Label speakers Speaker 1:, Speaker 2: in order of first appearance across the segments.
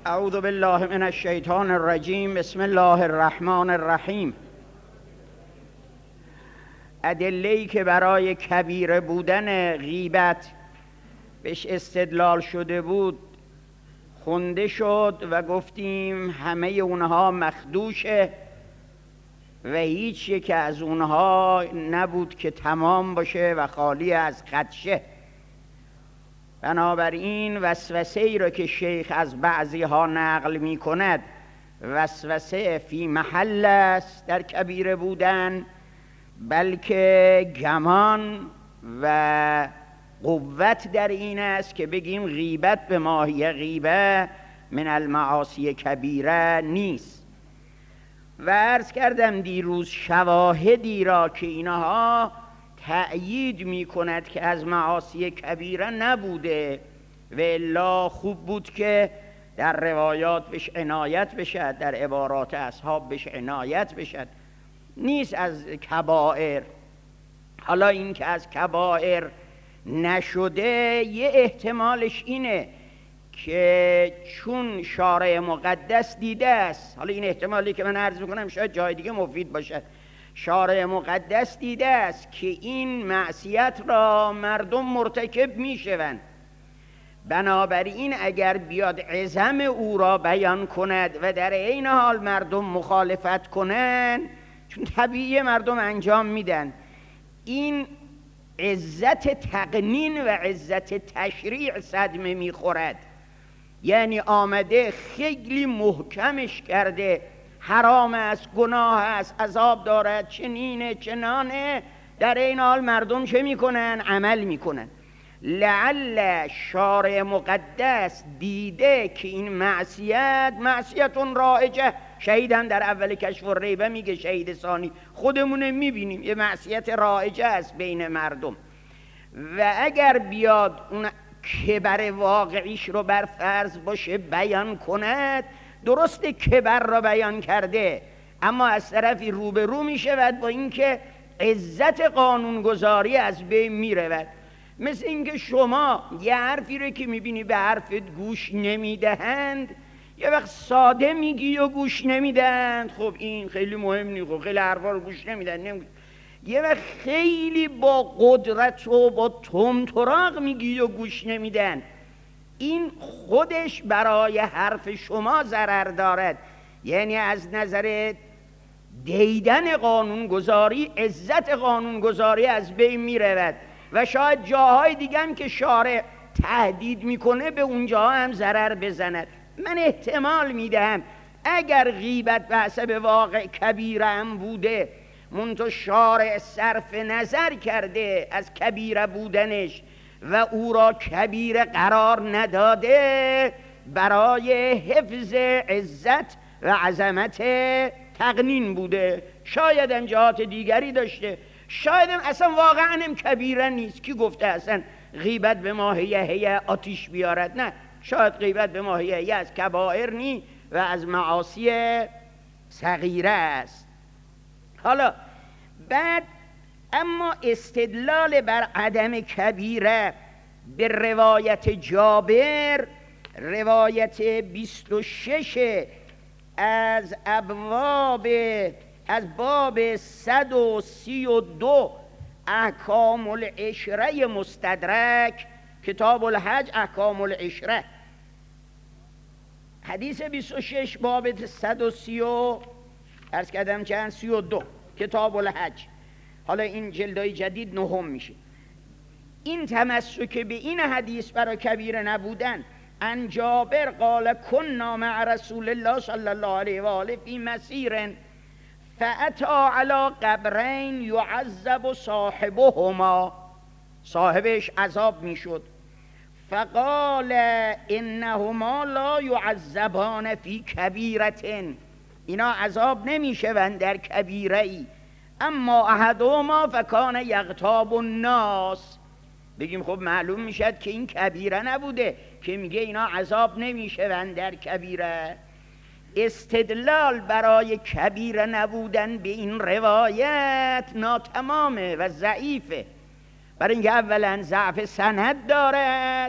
Speaker 1: اعوذ بالله من الشیطان الرجیم. بسم الله الرحمن الرحیم. ادله‌ای که برای کبیره بودن غیبت بهش استدلال شده بود خونده شد و گفتیم همه اونها مخدوشه و هیچ یک از اونها نبود که تمام باشه و خالی از خدشه. بنابراین وسوسه ای را که شیخ از بعضی ها نقل می کند وسوسه فی محل است در کبیره بودن، بلکه گمان و قوت در این است که بگیم غیبت به ماهی غیبه من المعاصی کبیره نیست. و عرض کردم دیروز شواهدی را که اینها تأیید می کند که از معاصی کبیره نبوده و الا خوب بود که در روایات بهش عنایت بشد، در عبارات اصحاب بهش عنایت بشد، نیست از کبائر. حالا این که از کبائر نشده یه احتمالش اینه که چون شارع مقدس دیده است، حالا این احتمالی که من عرض میکنم شاید جای دیگه مفید باشد، شارع مقدس دیده است که این معصیت را مردم مرتکب میشوند، بنابراین اگر بیاد عظم او را بیان کند و در این حال مردم مخالفت کنند، چون طبیعی مردم انجام میدن، این عزت تقنین و عزت تشریع صدمه میخورد. یعنی آمده خیلی محکمش کرده حرام است، گناه است، عذاب دارد، چنینه چنانه، در این حال مردم چه میکنن؟ عمل میکنن. لعل شارع مقدس دیده که این معصیتون رایجه، شهید هم در اول کشف الریبه میگه، شهید ثانی خودمونه میبینیم یه معصیت رایجه است بین مردم، و اگر بیاد اون کبر واقعیش رو بر فرض باشه بیان کند، درست کبر را بیان کرده، اما از طرفی روبرو میشود با اینکه عزت قانونگذاری از بین میرود. مثل اینکه شما یه حرفی رو که میبینی به حرفت گوش نمیدهند، یه وقت ساده میگی و گوش نمیدهند، خب این خیلی مهم نیست، خب خیلی حرفا رو گوش نمیدن، یه وقت خیلی با قدرت و با تمطراق میگی و گوش نمیدن، این خودش برای حرف شما ضرر دارد. یعنی از نظر دیدن قانونگذاری، عزت قانونگذاری از بین میرود و شاید جاهای دیگه هم که شارع تهدید میکنه به اونجا هم ضرر بزند. من احتمال میدهم اگر غیبت به حسب واقع کبیره هم بوده، منتها شارع صرف نظر کرده از کبیره بودنش و او را کبیره قرار نداده، برای حفظ عزت و عظمت تقنین بوده. شاید هم جهات دیگری داشته، شاید هم اصلا واقعا هم کبیره نیست. کی گفته اصلا غیبت به ماهیه آتیش بیارد؟ نه، شاید غیبت به ماهیه از کبائر نی و از معاصی صغیره است. حالا بعد اما استدلال بر عدم کبیره به روایت جابر، روایت 26 از باب 132 احکام العشره مستدرک، کتاب الحج احکام العشره، حدیث 26 باب 130 عرض کردم چند 32 کتاب الحج. حالا این جلدای جدید نهم میشه. این تمسک به این حدیث برای کبیره نبودن، عن جابر قال كنا مع رسول الله صلی الله علیه و آله فی مسیر فاتی علی قبرین یعذب صاحبهما، صاحبش عذاب میشد، فقال انهما لا یعذبان فی کبیرة، اینا عذاب نمیشوند در کبیره ای، اما احدهما فکان یغتاب الناس. بگیم خب معلوم میشد که این کبیره نبوده که میگه اینا عذاب نمیشوند در کبیره. استدلال برای کبیره نبودن به این روایت ناتمامه و ضعیفه، برای اینکه اولا ضعف سند دارد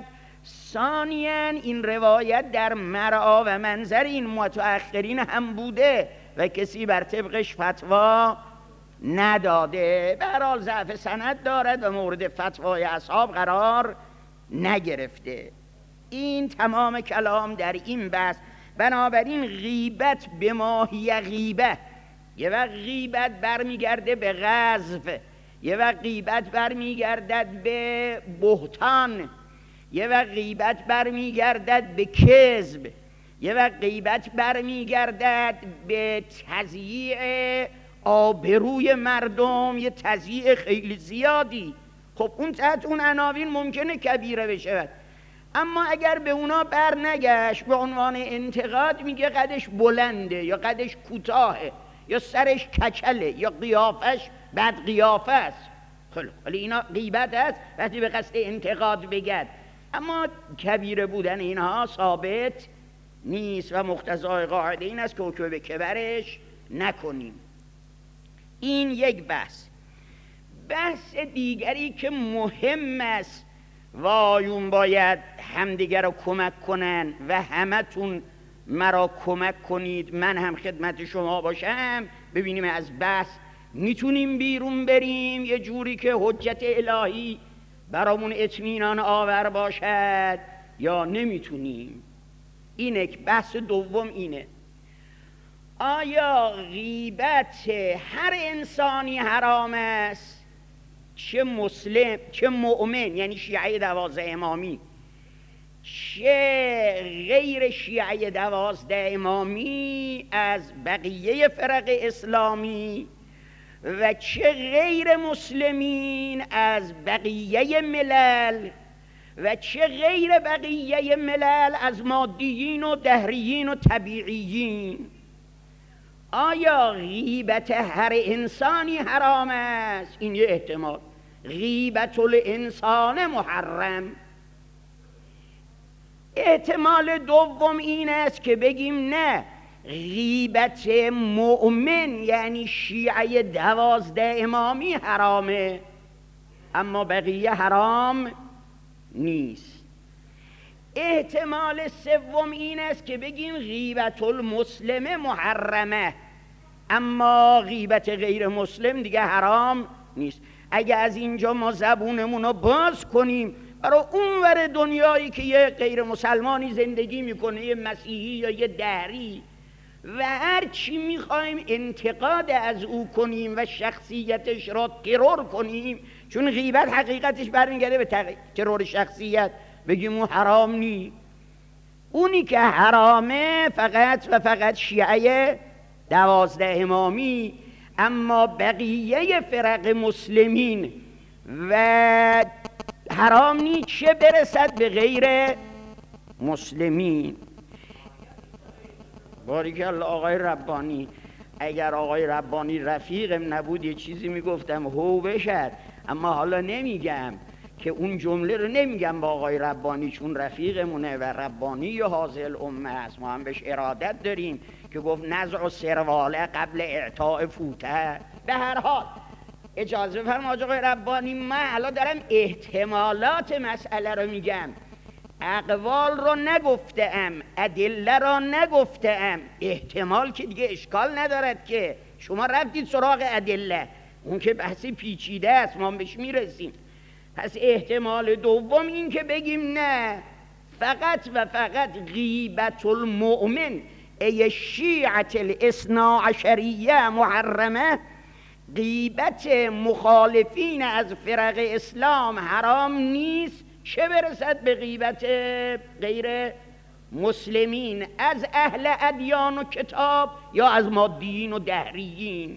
Speaker 1: ثانیاً این روایت در مرعا و منظر این متأخرین هم بوده و کسی بر طبقش فتوا نداده. به هر حال ضعف سند دارد و مورد فتوای اصحاب قرار نگرفته. این تمام کلام در این بحث. بنابراین غیبت به ماهی غیبه، یه وقت غیبت برمیگرده به غضب، یه وقت غیبت برمیگردد به بهتان، یه وقت غیبت برمیگردد به کذب، یه وقت غیبت برمیگردد به تضییع آبروی مردم، یه تضییع خیلی زیادی. خب اون تحت اون عناوین ممکنه کبیره بشه، اما اگر به اونا بر نگشت به عنوان انتقاد میگه قدش بلنده یا قدش کوتاهه یا سرش کچله یا قیافش بد قیافه است. خب ولی اینا غیبت است وقتی به قصد انتقاد بگد، اما کبیره بودن اینها ثابت نیست و مقتضای قاعده این است که حکم به کبرش نکنیم. این یک بحث. بحث دیگری که مهم است وایون باید همدیگر رو کمک کنن و همتون مرا کمک کنید من هم خدمت شما باشم، ببینیم از بحث میتونیم بیرون بریم یه جوری که حجت الهی برامون اطمینان آور باشد یا نمیتونیم. اینه که بحث دوم اینه، آیا غیبت هر انسانی حرام است، چه مسلم چه مؤمن یعنی شیعه 12 امامی، چه غیر شیعه 12 امامی از بقیه فرق اسلامی و چه غیر مسلمین از بقیه ملل و چه غیر بقیه ملل از مادیین و دهریین و طبیعیین. آیا غیبت هر انسانی حرام است؟ این یه احتمال. غیبت الانسان محرم. احتمال دوم این است که بگیم نه، غیبت مؤمن یعنی شیعه 12 امامی حرامه اما بقیه حرام نیست. احتمال سوم این است که بگیم غیبت المسلم محرمه اما غیبت غیر مسلم دیگه حرام نیست. اگه از اینجا ما زبونمون رو باز کنیم برای اون ور دنیایی که یه غیر مسلمانی زندگی میکنه، یه مسیحی یا یه دهری، و هر چی میخوایم انتقاد از او کنیم و شخصیتش را ترور کنیم، چون غیبت حقیقتش برمیگرده به ترور شخصیت، بگیم اون حرام نی. اونی که حرامه فقط و فقط شیعه 12 امامی، اما بقیه فرق مسلمین و حرام نی، چه برسد به غیر مسلمین. باریکالله آقای ربانی. اگر آقای ربانی رفیقم نبود یه چیزی میگفتم هو بشد، اما حالا نمیگم که اون جمله رو نمیگم با آقای ربانی چون رفیقمونه و ربانی حاضر الامه است، ما هم بهش ارادت داریم که گفت نزع و سرواله قبل اعطاء فوته. به هر حال اجازه بفرمایید آقای ربانی، من حالا دارم احتمالات مسئله رو میگم، اقوال رو نگفتم، ادله رو نگفتم. احتمال که دیگه اشکال ندارد که شما رفتید سراغ ادله، اون که بحثی پیچیده است ما بهش میرسیم. پس احتمال دوم این که بگیم نه، فقط و فقط غیبت المؤمن ای شیعة الاثنا عشریه محرمه، غیبت مخالفین از فرق اسلام حرام نیست، چه برسد به غیبت غیر مسلمین از اهل ادیان و کتاب یا از مادیین و دهریین.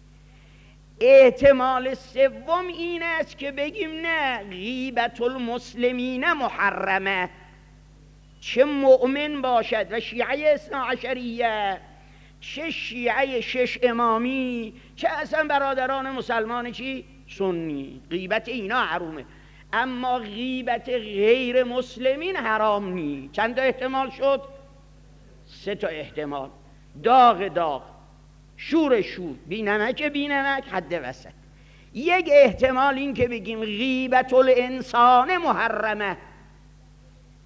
Speaker 1: احتمال سوم این است که بگیم نه، غیبت المسلمین محرمه، چه مؤمن باشد و شیعه اثنا عشریه، چه شیعه 6 امامی، چه اصلا برادران مسلمان چی سنی، غیبت اینا حرومه، اما غیبت غیر مسلمین حرام نی. چند تا احتمال شد؟ 3 تا احتمال. داغ شور بی نمک حد وسط. یک احتمال این که بگیم غیبت الانسان محرمه،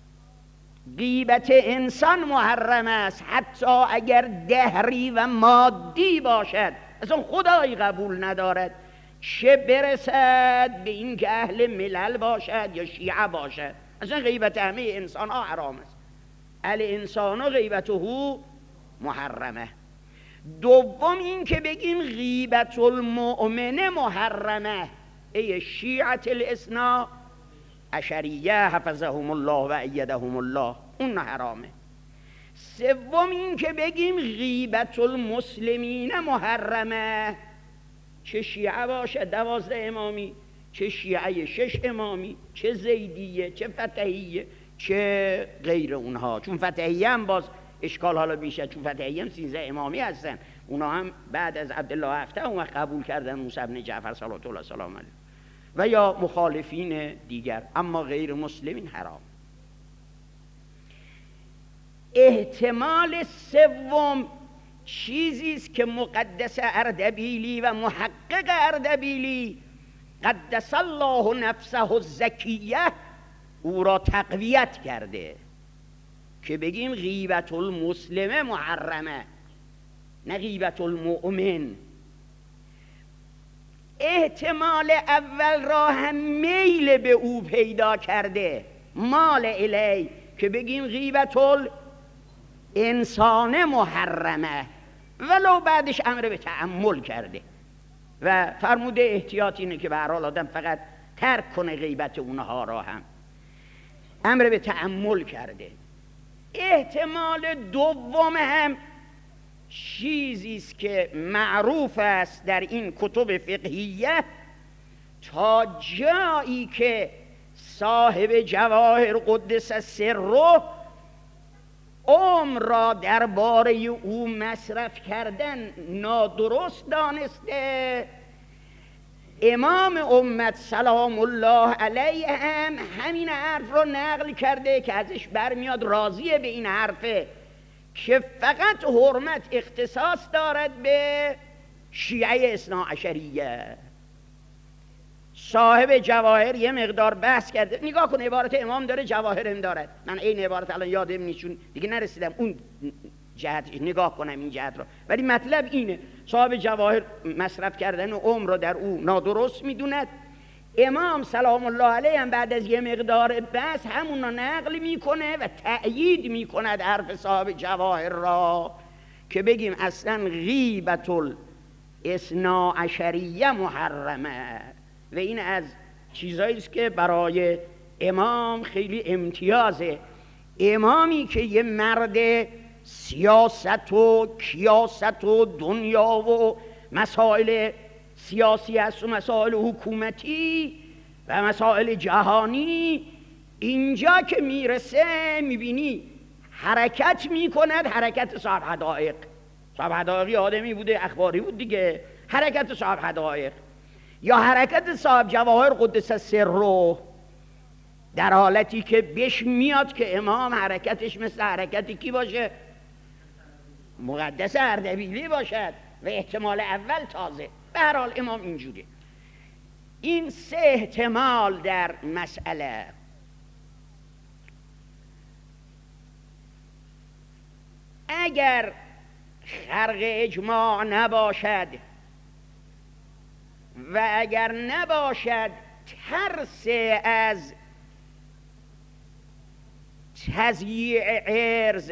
Speaker 1: غیبت انسان محرم است، حتی اگر دهری و مادی باشد، اصلا خدایی قبول ندارد، چه برسد به این که اهل ملل باشد یا شیعه باشد. اصلا غیبت همه انسان ها حرام است. الانسان غیبته محرمه. دوم این که بگیم غیبت المؤمن محرمه، ای شیعت الاثنا عشریه حفظهم الله و ایدهم الله، اون حرامه. سوم این که بگیم غیبت المسلمین محرمه، چه شیعه باشه 12 امامی، چه شیعه 6 امامی، چه زیدیه، چه فتحیه، چه غیر اونها. چون فتحیه هم باز اشکال حالا بیشه، چون فتحیه هم 13 امامی هستن، اونا هم بعد از عبدالله هفته اون قبول کردن موسی بن جعفر صلوات الله سلام علیه و یا مخالفین دیگر، اما غیر مسلمین حرام. احتمال سوم چیزی است که مقدس اردبیلی و محقق اردبیلی قدس الله نفسه الزکیه او را تقویت کرده، که بگیم غیبت المسلم محرمه، نه غیبت المؤمن. احتمال اول را هم میل به او پیدا کرده، مال الی، که بگیم غیبت الانسان محرمه، ولو بعدش امر به تأمل کرده و فرموده احتیاط اینه که به هر حال آدم فقط ترک کنه غیبت اونها را، هم امر به تأمل کرده. احتمال دوم هم چیزی است که معروف است در این کتب فقهیه، تا جایی که صاحب جواهر قدس سره عمر را درباره او مصرف کردن نادرست دانسته، امام امت سلام الله علیه هم همین حرف رو نقل کرده که ازش برمیاد راضیه به این حرفه که فقط حرمت اختصاص دارد به شیعه اثنا عشریه. صاحب جواهر یه مقدار بحث کرده، نگاه کن عبارت امام داره، جواهر هم دارد، من این عبارت الان یادم نیست چون دیگه نرسیدم اون جهت نگاه کنم این جهت رو، ولی مطلب اینه صاحب جواهر مصرف کردن و عمر رو در او نادرست میدوند. امام سلام الله علیه هم بعد از یه مقدار بحث همون رو نقل میکنه و تأیید میکند حرف صاحب جواهر را، که بگیم اصلا غیبت الاثنا عشریه محرمه. و این از چیزایی است که برای امام خیلی امتیازه. امامی که یه مرد سیاست و کیاست و دنیا و مسائل سیاسی است و مسائل حکومتی و مسائل جهانی، اینجا که میرسه میبینی حرکت میکند، حرکت صاحب حدائق. صاحب حدائقی آدمی بوده، اخباری بود دیگه، حرکت صاحب حدائق یا حرکت صاحب جواهر قدس سره، در حالتی که بهش میاد که امام حرکتش مثل حرکتی کی باشه؟ مقدس اردبیلی باشد و احتمال اول تازه. به هر حال امام اینجوری. این 3 احتمال در مسئله. اگر خرق اجماع نباشد و اگر نباشد ترس از تضییع عرض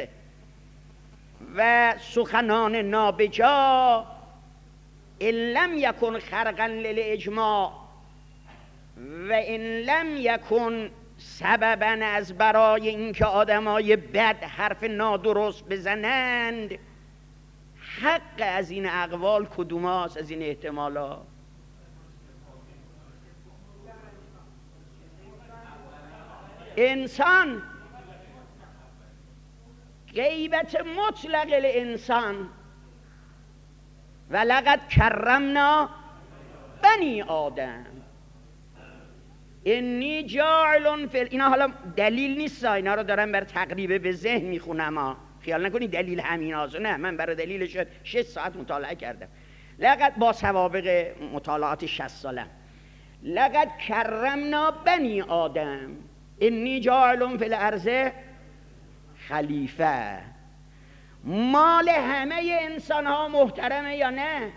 Speaker 1: و سخنان نابجا، ان لم یکن خرقا للاجماع و ان لم یکن سببا از برای اینکه آدمای بد حرف نادرست بزنند، حق از این اقوال کدوم است؟ از این احتمالا انسان غیبت مطلق الانسان، ولقد کرمنا بنی آدم انی جاعل فی اینا حالا دلیل نیست، اینا رو دارم بر تقریب به ذهن میخونم، خیال نکنید دلیل همین هاست، نه، من برای دلیلش 6 ساعت مطالعه کردم، لقد با سوابق مطالعات 60 سالم. لقد کرمنا بنی آدم انی جاعل فی الارض خلیفه. مال همه انسان ها محترمه یا نه؟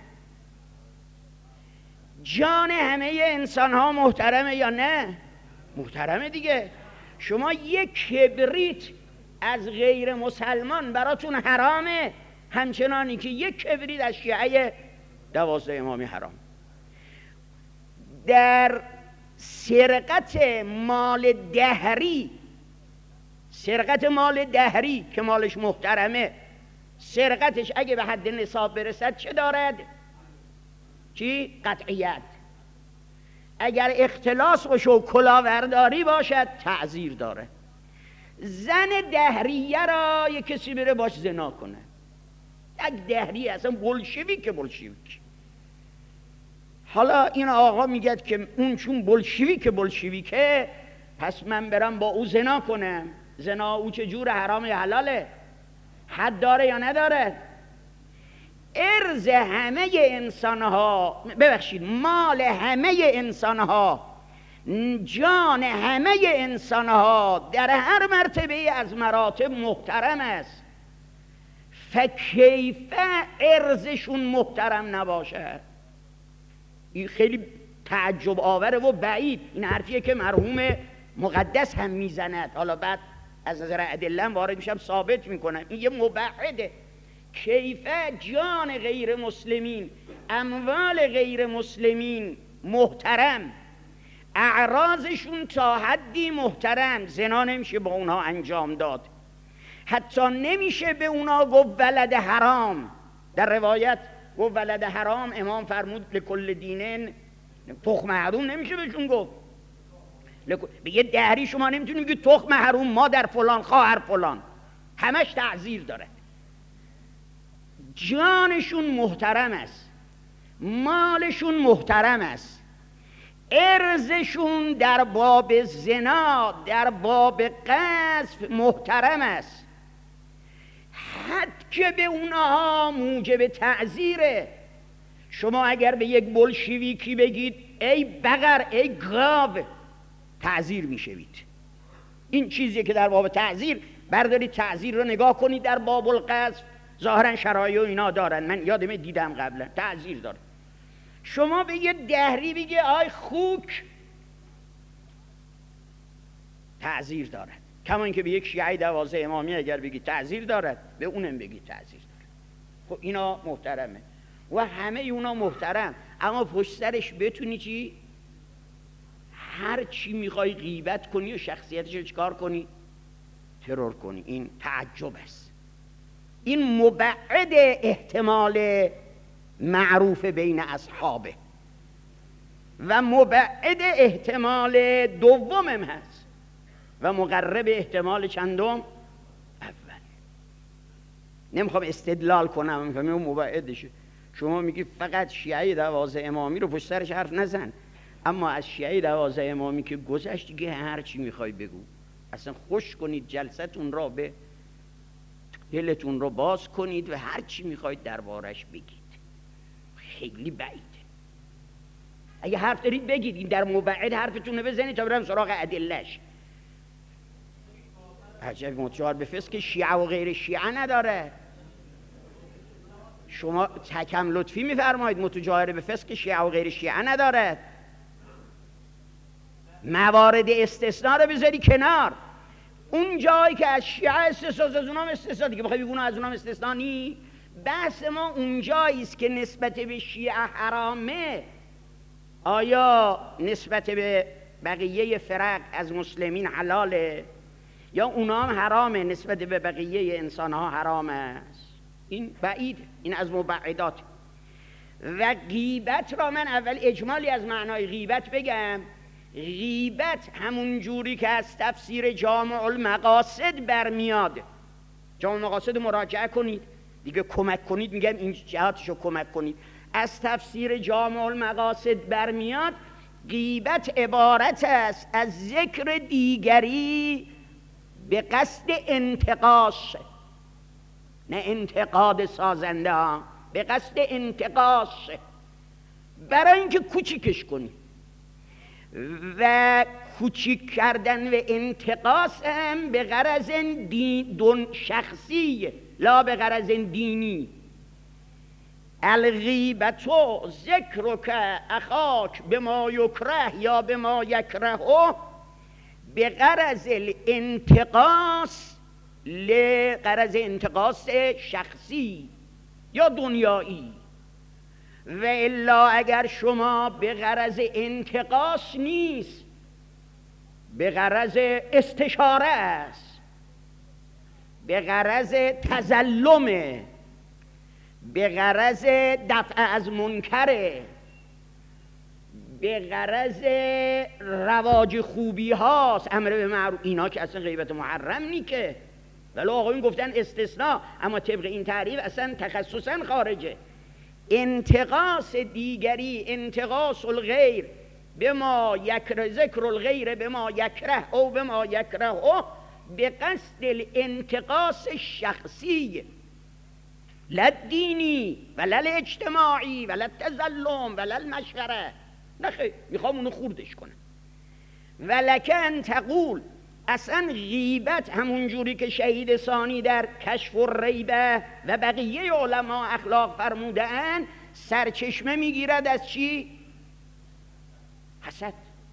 Speaker 1: جان همه انسان ها محترمه یا نه؟ محترمه دیگه. شما یک کبریت از غیر مسلمان براتون حرامه، همچنانی که یک کبریت از شیعه 12 امامی حرام. در سرقت مال دهری، سرقت مال دهری که مالش محترمه، سرقتش اگه به حد نصاب برسد چه دارد؟ چی؟ قطعیت. اگر اختلاس باشه و کلاورداری باشد تعزیر داره. زن دهریه را یک کسی بره باش زنا کنه، یک دهریه اصلا بلشویک، حالا این آقا میگه که اون چون بلشویکه پس من برم با او زنا کنم. زنا او چه جور، حرام یا حلاله؟ حد داره یا نداره؟ ارز همه انسانها، ببخشید مال همه انسانها، جان همه انسانها در هر مرتبه از مراتب محترم است. فکیفه ارزشون محترم نباشه؟ این خیلی تعجب آوره و بعید. این حرفیه که مرحوم مقدس هم میزند. حالا بعد از نظر ادله وارد میشم ثابت میکنم. این یه مبعده. کیفه جان غیر مسلمین، اموال غیر مسلمین محترم، اعراضشون تا حدی محترم، زنا نمیشه با اونها انجام داد، حتی نمیشه به اونا گفت ولد حرام. در روایت گفت ولد حرام، امام فرمود لکل دینن تخم حروم، نمیشه بهشون گفت. به یه دهری شما نمیتونی بگید تخم حروم، مادر فلان، خواهر فلان، همش تعزیر داره. جانشون محترم است، مالشون محترم است، ارزشون در باب زنا، در باب قذف محترم است. حد که به اونها موجب تعزیره. شما اگر به یک بلشویکی بگید ای بقر، ای گاو، تعزیر میشوید. این چیزیه که در باب تعزیر، بردارید تعزیر رو نگاه کنید در باب القذف، ظاهرا شرایع و اینا دارن، من یادمه دیدم قبلا تعزیر داره. شما به یه دهری بگی آی خوک، تعزیر دارد. کما اینکه به یک شیعه 12 امامی اگر بگی تعزیر دارد، به اونم بگی تعزیر دارد. خب اینا محترمه و همه اونا محترم، اما پشت سرش بتونی چی؟ هر چی میخوای غیبت کنی و شخصیتش رو چکار کنی؟ ترور کنی. این تعجب است. این مبعد احتمال معروف بین اصحابه و مبعد احتمال دومم هست و مقرب احتمال چندم؟ اول. نمیخوام استدلال کنم، میفهمی اون مبعدشه. شما میگی فقط شیعه 12 امامی رو پشت سرش حرف نزن، اما از شیعه 12 امامی که گذشت دیگه هر چی میخوای بگو. اصلا خوش کنید جلستون را، به دلتون رو باز کنید و هر چی میخواید دربارش بگید. خیلی بعیده. اگه حرف دارید بگید، این در مبعد حرفتون رو بزنید تا برم سراغ ادلهش. عجب متجار به فسق شیعه و غیر شیعه نداره. شما حکم لطفی میفرمایید متجاهر به فسق شیعه و غیر شیعه نداره. موارد استثناء رو بذاری کنار. اون جایی که از شیعه استثناء، از اونام استثناء دیگه، بخوای بگو از اونام استثناء نی. بحث ما اون جایی است که نسبت به شیعه حرامه، آیا نسبت به بقیه فرق از مسلمین حلاله یا اونام حرامه نسبت به بقیه انسان ها حرام است؟ این بعید، این از مبعدات. و غیبت را من اول اجمالی از معنای غیبت بگم. غیبت همون جوری که از تفسیر جامع المقاصد برمیاد. جامع المقاصد مراجعه کنید دیگه، کمک کنید، میگم این جهاتشو کمک کنید. از تفسیر جامع المقاصد برمیاد غیبت عبارت است از ذکر دیگری به قصد انتقاص، نه انتقاد سازنده ها، به قصد انتقاص، برای اینکه کوچیکش کنی. و کوچیک کردن و انتقاص هم به غرض دون شخصی لا به غرض دینی. الغیبتو ذکرک اخاک بما یکره یا بما یکره به غرض الانتقاص لغرض انتقاص شخصی یا دنیایی. و الا اگر شما به غرض انتقاص نیست، به غرض استشاره است، به غرض تظلمه، به غرض دفع از منکره، به غرض رواج خوبی هاست، امر به معروف، اینا که اصلا غیبت محرم نی که، ولی آقایون گفتن استثناء، اما طبق این تعریف اصلا تخصصا خارجه. انتقاص دیگری، انتقاص الغیر بما یکره، ذکر الغیر بما یکره او بما یکره او به قصد الانتقاص شخصی، لا دینی ولا اجتماعی ولا تظلم ولا المشوره. نخیر، میخوام اونو خوردش کنم. ولکن تقول، اصلا غیبت همون جوری که شهید ثانی در کشف الریبه و بقیه علما اخلاق فرمودن سرچشمه میگیرد از چی؟ حسد.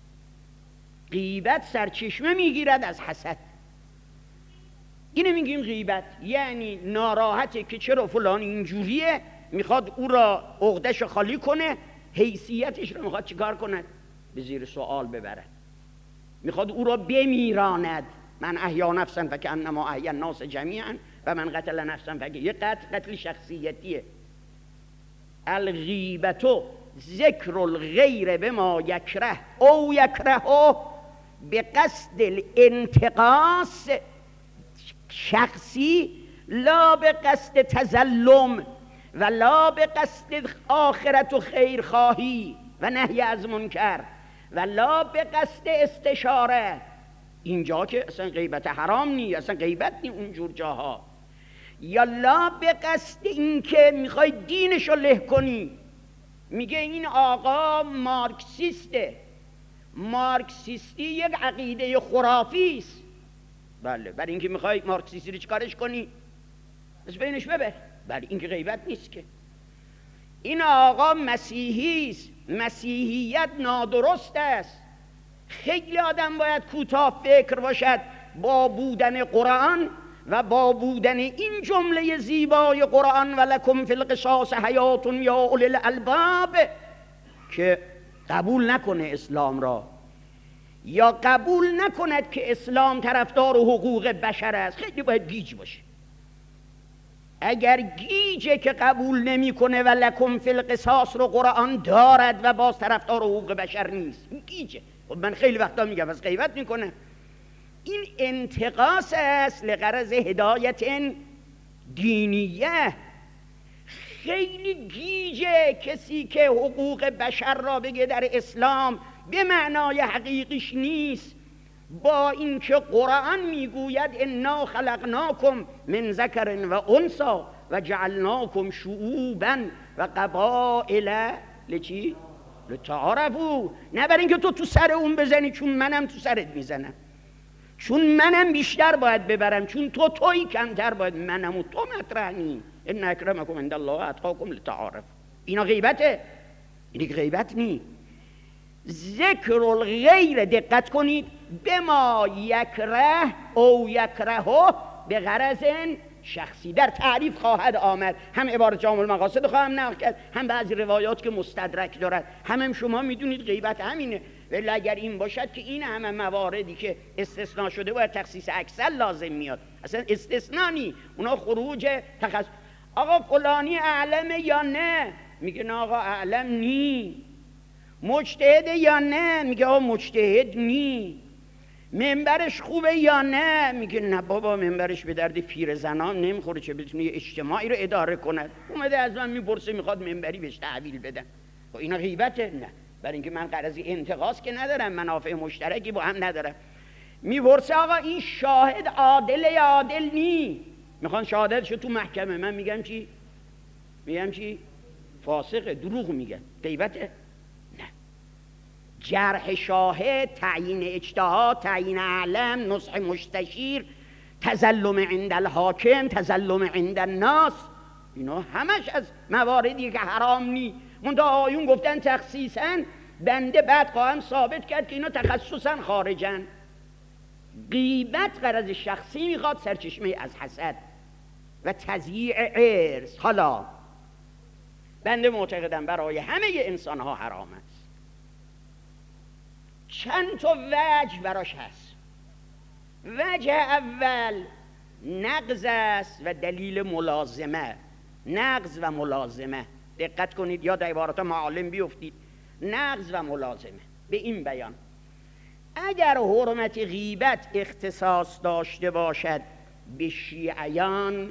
Speaker 1: غیبت سرچشمه میگیرد از حسد. اینو میگیم غیبت، یعنی ناراحته که چرا فلان اینجوریه، میخواد او را عقده‌شو خالی کنه، حیثیتش رو میخواد چیکار کند؟ به زیر سوال ببرد، میخواد او را بمیراند. من احیا نفسا فکأنما احیا الناس جمیعا و من قتل نفسا یه قتل شخصیتیه. الغیبتو ذکر الغیر بما یکره او یکرهو به قصد الانتقاص شخصی لا به قصد تظلم و لا به قصد آخرت و خیر خواهی و نهی از منکر و لا به قصد استشاره. اینجا که اصلا غیبت حرام نی، اصلا غیبت نی اونجور جاها. یا لا به قصد این که میخوای دینشو له کنی، میگه این آقا مارکسیسته، مارکسیستی یک عقیده خرافی است. بله، برای اینکه میخوای مارکسیستی رو چیکارش کنی؟ بس بینش ببر. بله، این که غیبت نیست که. این آقا مسیحی است، مسیحیت نادرست است. خیلی آدم باید کوتاه فکر باشد با بودن قرآن و با بودن این جمله زیبای قرآن ولکم فی القصاص حیات یا اولی الالباب که قبول نکنه اسلام را، یا قبول نکند که اسلام طرفدار حقوق بشر است. خیلی باید گیج باشه. اگر گیجه که قبول نمیکنه و لکم فی القصاص رو قرآن دارد و باز طرفدار حقوق بشر نیست، گیجه. خب من خیلی وقتا میگم از غیبت میکنه. این انتقاص است لغرض هدایت دینیه. خیلی گیجه کسی که حقوق بشر را بگه در اسلام به معنای حقیقیش نیست، با اینکه قرآن میگوید انا خلقناکم من ذکر و انثی و جعلناکم شعوبا و قبائل لچی؟ لتعارفوا. نه برای اینکه تو سر اون بزنی، چون منم تو سرت میزنم، چون منم بیشتر باید ببرم، چون تویی کمتر باید منم و تو مطرح نی. ان اکرمکم عند الله اتقاکم لتعارفوا. اینا غیبته؟ این غیبت نی. ذکر الغیر، دقت کنید، بما یکره او یکرهو به غرض شخصی در تعریف خواهد آمد. هم عبارت جامع المقاصد خواهم نقل کرد، هم بعضی روایات که مستدرک دارد. هم شما میدونید غیبت همینه. ولی اگر این باشد که این همه مواردی که استثناء شده باید تخصیص اکثر لازم میاد. اصلا استثناء نی، اونا خروج تخصیص. آقا فلانی اعلمه یا نه؟ میگه نه آقا اعلم نی. مجتهد یا نه؟ میگه آقا مجتهد نی. منبرش خوبه یا نه؟ میگه نه بابا منبرش به درد پیر زنان نمیخوره، چه بتونه یه اجتماعی رو اداره کند. اومده از من میپرسه میخواد منبری بهش تحویل بدن. خب اینا غیبته؟ نه، برای اینکه من غرضی انتقاص که ندارم، منافع مشترکی با هم ندارم. میپرسه آقا این شاهد عادل یا عادل نی؟ میخوان شهادتشو تو محکمه، من میگم چی؟ میگم چی؟ فاسقه، دروغ میگن. غیبته؟ نه. جرح شاهد، تعیین اجتهاد، تعیین علم، نصح مستشیر، تظلم عند الحاکم، تظلم عند الناس، اینا همش از مواردی که حرام نی. منتها آیون گفتن تخصیصاً، بنده بعد خواهم ثابت کرد که اینا تخصصاً خارجن. غیبت غرض شخصی میخواد، سرچشمه از حسد و تضییع عرض. حالا بنده معتقدم برای همه انسان ها حرام است. چند تا وجه براش هست. وجه اول نقض است و دلیل ملازمه. نقض و ملازمه، دقت کنید یا عبارات معالم بیفتید. نقض و ملازمه به این بیان: اگر حرمت غیبت اختصاص داشته باشد به شیعیان،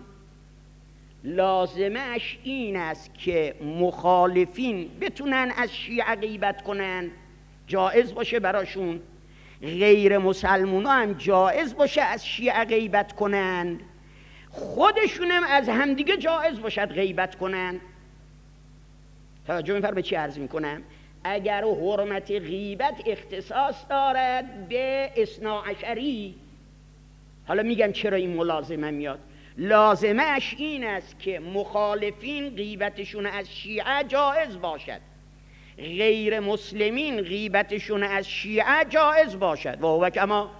Speaker 1: لازمش این است که مخالفین بتونن از شیعه غیبت کنن، جائز باشه براشون. غیر مسلمان هم جائز باشه از شیعه غیبت کنن، خودشونم از همدیگه جائز باشد غیبت کنن. توجه می‌فرمایید به چی عرض میکنم؟ اگر حرمت غیبت اختصاص دارد به اثناعشری، حالا میگن چرا این ملازمه میاد؟ لازمش این است که مخالفین غیبتشون از شیعه جائز باشد، غیر مسلمین غیبتشون از شیعه جائز باشد. و هو کما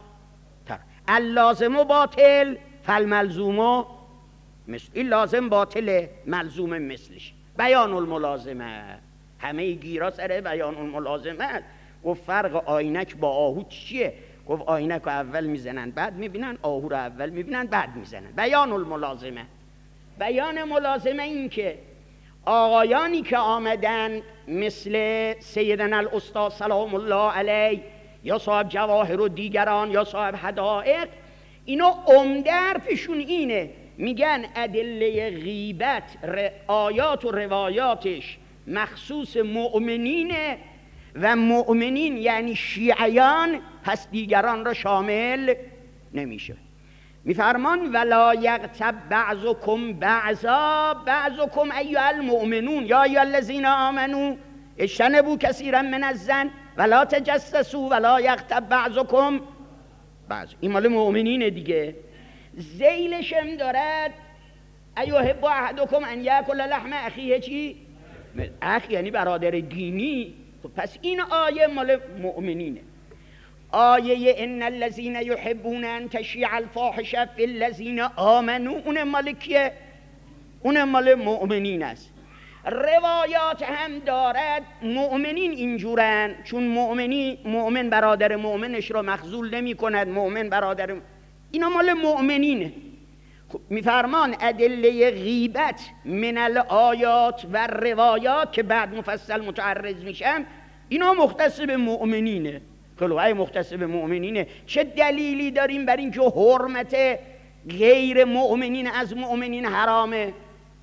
Speaker 1: اللازم باطل فالملزوم مثل. این لازم باطله، ملزوم مثلش. بیان الملازمه، همه گیرا سر بیان الملازمه. گفت فرق آینک با آهو چیه؟ گفت آینک رو اول میزنن بعد میبینن، آهو رو اول میبینن بعد میزنن. بیان الملازمه. بیان ملازمه این که آقایانی که آمدن مثل سیدنا الاستاذ سلام الله علیه یا صاحب جواهر و دیگران یا صاحب حدائق، اینا عمده حرفشون اینه، میگن ادله غیبت آیات و روایاتش مخصوص مؤمنینه و مؤمنین یعنی شیعیان، پس دیگران را شامل نمیشه. میفرمان ولا یغتب بعضکم بعضا، بعضکم ایها المؤمنون یا ایها الذین آمنوا اجتنبوا کثیرا من الظن ولا تجسسوا ولا یغتب بعضکم بعض. این مال مؤمنینه دیگه. ذیلش هم دارد ایحب احدکم ان یاکل لحم اخیه چی؟ اخ یعنی برادر دینی. پس این آیه مال مؤمنینه. آیه ان الذين يحبون ان تشيع الفاحشه في الذين آمنوا اون مال کیه؟ اون مال مؤمنین است. روایات هم دارد مؤمنین اینجورن، چون مؤمن برادر مؤمنش رو مخذول نمی کند، مؤمن برادر اینا مال مؤمنینه. میفرمان ادله غیبت من الآیات و روایات که بعد مفصل متعرض میشم، اینا مختص به مؤمنینه. کلوهای مختص به مؤمنینه. چه دلیلی داریم بر این که حرمت غیر مؤمنین از مؤمنین حرامه؟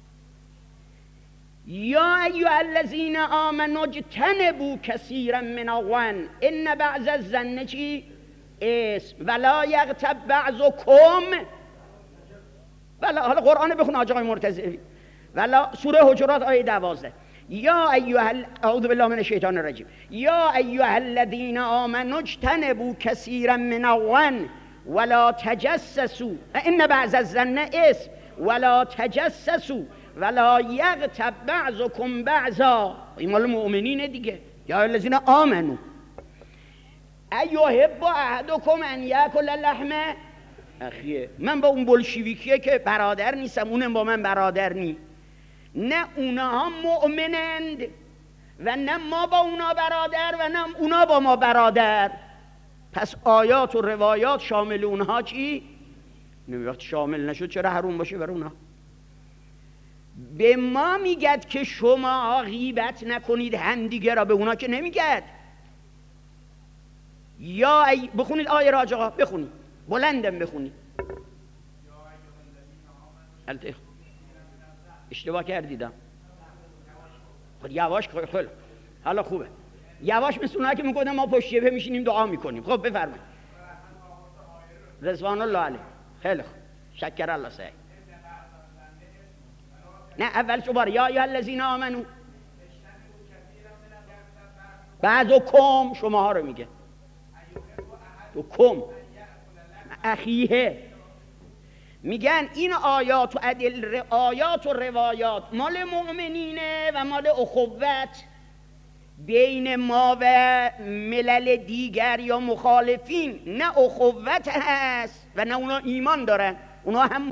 Speaker 1: یا ایها الذین آمنوا اجتنبوا کثیرا من الظن ان بعض الظن چی؟ اسم ولا یغتب بعضکم. حالا قرآن بخون آقای مرتضوی. ولا سوره حجرات آیه 12. یا ایها اعوذ بالله من الشیطان الرجیم یا ایها الذین آمنوا اجتنبوا کثیرا من الظن ولا تجسسوا ان بعض الظن اسم ولا تجسسوا ولا یغتب بعضکم بعضا. این مال مؤمنین دیگه. یا الذین آمنوا ایحب احدکم ان یاکل لحم اخیه. من با اون بلشویکیه که برادر نیستم، اونم با من برادر نی. نه اونها مؤمنند و نه ما با اونا برادر و نه اونا با ما برادر. پس آیات و روایات شامل اونها چی؟ وقتی شامل نشد چرا حروم باشه بر اونها؟ به ما میگد که شما غیبت نکنید همدیگه را، به اونا که نمیگد. یا بخونید آیه راجعه، بخونید بلندم بخونید. اشتباه کردیدم. خب یواش خیلی حالا خوبه. یواش مثل اونها که میگفتن ما پشت جبهه میشینیم دعا میکنیم. خب بفرمایید. رضوان الله علیه. خیلی خوب. شکر الله سعی. نه اول شو بار یا ایها الذین آمنو. بعد کم شماها رو میگه کم اخیه. میگن این آیات و روایات مال مؤمنینه و مال اخوت بین ما و ملل دیگر یا مخالفین. نه اخوت هست و نه اونا ایمان دارن، اونا هم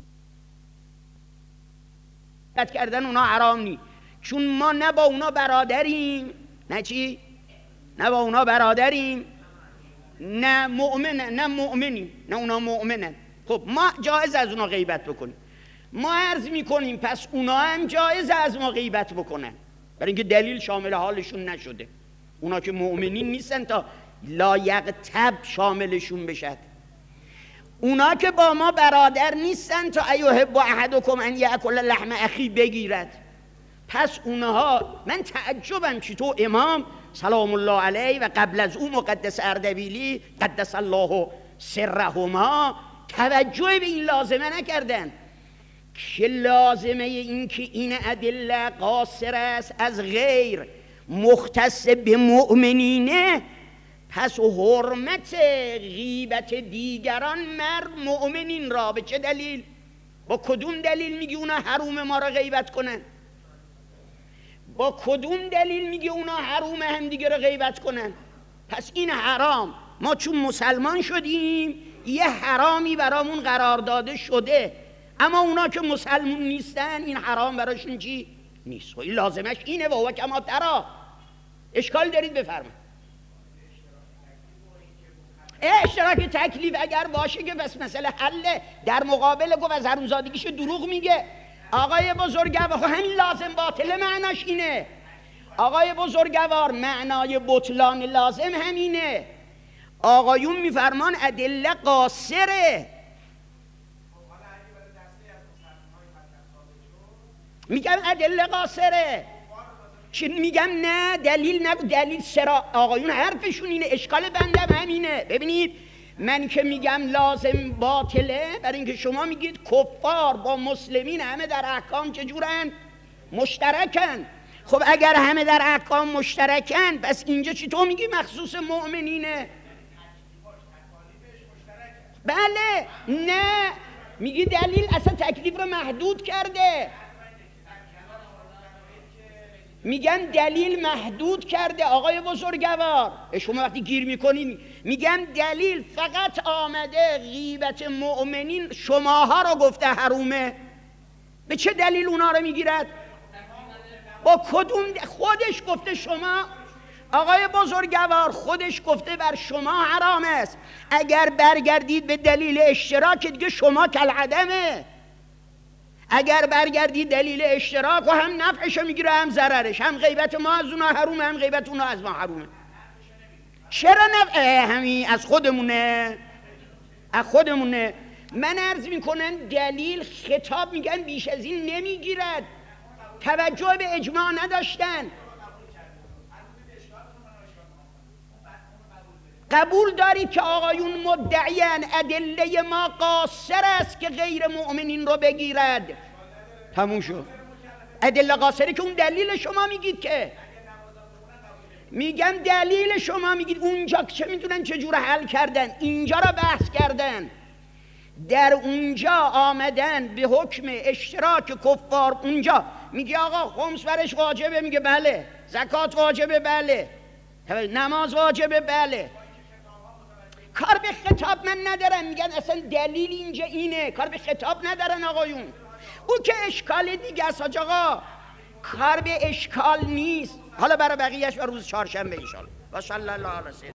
Speaker 1: کردن اونا حرام نی، چون ما نه با اونا برادریم، نه چی؟ نه با اونا برادریم، نه مؤمنیم، نه اونا مؤمنن. خب ما جایز از اونا غیبت بکنیم. ما عرض میکنیم پس اونا هم جایز از ما غیبت بکنن، برای اینکه دلیل شامل حالشون نشده. اونا که مؤمنین نیستن تا لایغتب شاملشون بشد. اونا که با ما برادر نیستن تا ایحب احدکم ان یاکل لحم اخی بگیرد. پس اونها، من تعجبم چطور امام سلام الله علیه و قبل از او مقدس اردبیلی قدس الله سرهما توجه به این لازمه نکردن که لازمه این که این ادله قاصر است از غیر مختص به مؤمنینه، پس حرمت غیبت دیگران مر مؤمنین را به چه دلیل؟ با کدوم دلیل میگی اونا حروم ما را غیبت کنن؟ با کدوم دلیل میگی اونا حروم هم دیگه را غیبت کنن؟ پس این حرام، ما چون مسلمان شدیم یه حرامی برامون قرار داده شده، اما اونا که مسلمان نیستن این حرام براشون چی؟ نیست. و این لازمش اینه. و هو کما ترا. اشکال دارید بفرمایید. اشتراک تکلیف اگر باشه که بس مسئله حله. در مقابل گفت از حرومزادگیش دروغ میگه. آقای بزرگوار همین لازم باطله معناش اینه. آقای بزرگوار معنای بطلان لازم همینه. آقایون میفرمان ادله قاصره. میگم ادله قاصره. چی میگم؟ نه دلیل نگو، دلیل سرا. آقایون حرفشون اینه، اشکال بندم همینه. ببینید من که میگم لازم باطله برای اینکه شما میگید کفار با مسلمین همه در احکام چجورن؟ مشترکن. خب اگر همه در احکام مشترکن پس اینجا چی تو میگی مخصوص مؤمنینه؟ بله. نه میگی دلیل اصلا تکلیف رو محدود کرده. میگن دلیل محدود کرده آقای بزرگوار. شما وقتی گیر میکنین میگن دلیل فقط آمده غیبت مؤمنین شماها رو گفته حرومه. به چه دلیل اونا رو میگیرد؟ با کدوم خودش گفته شما؟ آقای بزرگوار خودش گفته بر شما حرام است. اگر برگردید به دلیل اشتراک دیگه شما کالعدمه. اگر برگردید دلیل اشتراک و هم نفعشو میگیره هم ضررش، هم غیبت ما از اونا حرومه هم غیبت اونا از ما حرومه. چرا نفعه؟ همین از خودمونه، از خودمونه. من عرض میکنم دلیل خطاب میگن بیش از این نمیگیرد. توجه به اجماع نداشتن. قبول دارید که آقایون مدعیان ادله ما قاصر است که غیر مؤمنین رو بگیرد؟ تموم شد. ادله قاصره که اون دلیل شما میگید که میگم دلیل شما میگید اونجا چه میدونن چجور حل کردن، اینجا را بحث کردن. در اونجا آمدن به حکم اشتراک کفار. اونجا میگه آقا خمس برش واجبه، میگه بله. زکات واجبه، بله. نماز واجبه، بله. کار به خطاب من ندارن. میگن اصلا دلیل اینجا اینه. کار به خطاب ندارن آقایون. او که اشکال دیگه است آقا، کار به اشکال نیست. حالا برای بقیهش و روز چهارشنبه ان شاء الله. و صلی الله علیه